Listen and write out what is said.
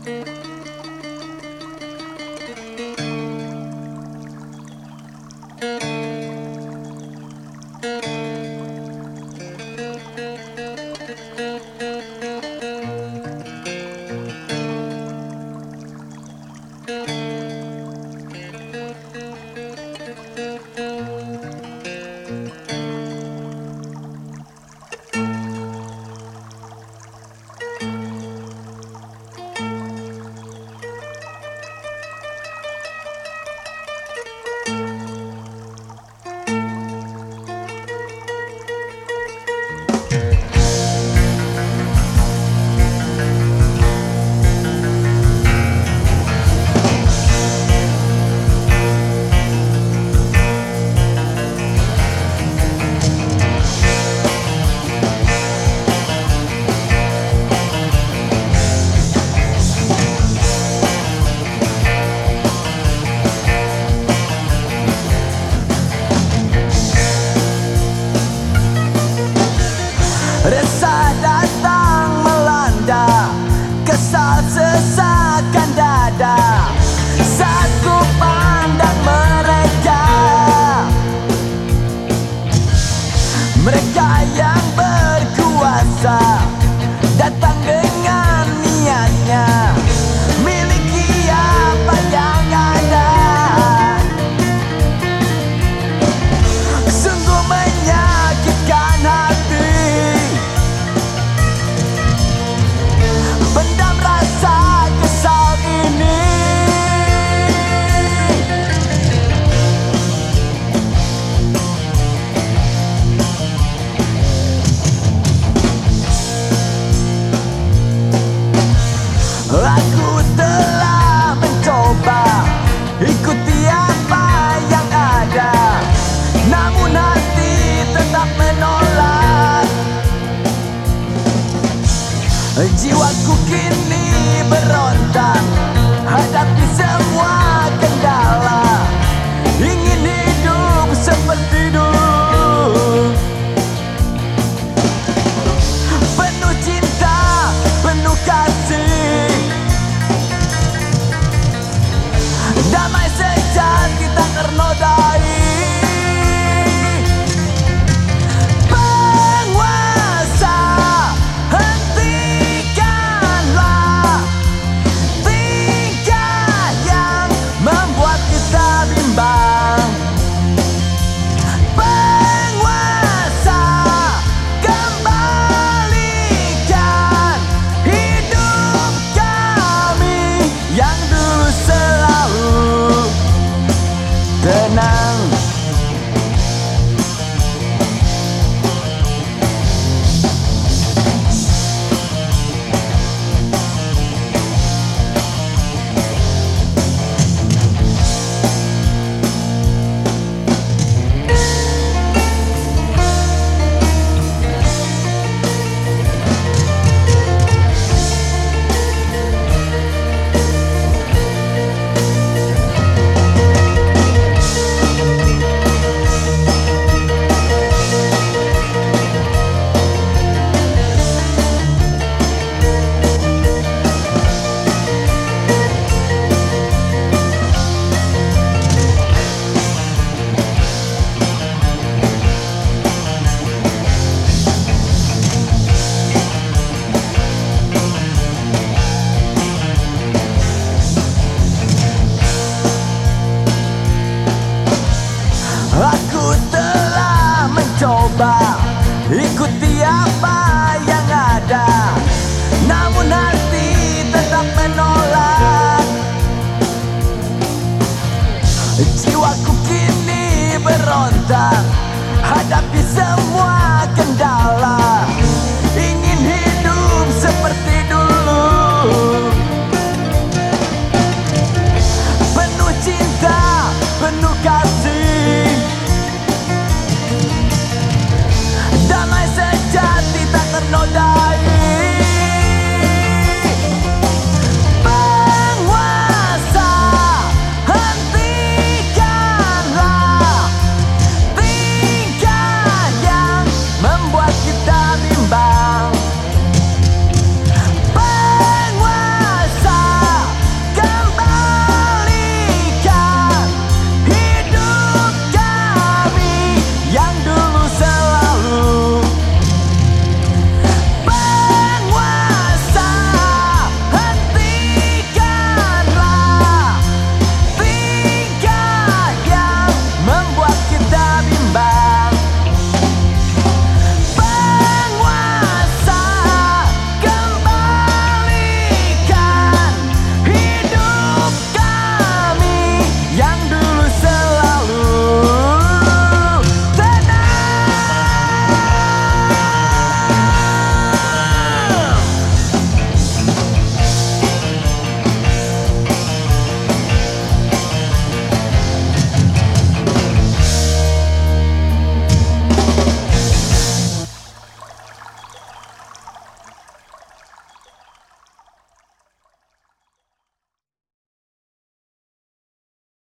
Resah datang melanda, kesal sesakan dada saat ku pandang mereka. Mereka yang berkuasa datang dengan niatnya miliki apa yang ada. Sungguh menyakitkan hati, pendam rasa kesal ini. Aku telah mencoba ikuti apa yang ada, namun hati tetap menolak. Jiwaku kini berontak hadapi semua kendala, ingin hidup seperti dulu, penuh cinta, penuh kasih, damai sejati tak ternodai. Aku telah mencoba ikuti apa yang ada, namun hati tetap menolak. Jiwaku kini berontak hadapi semua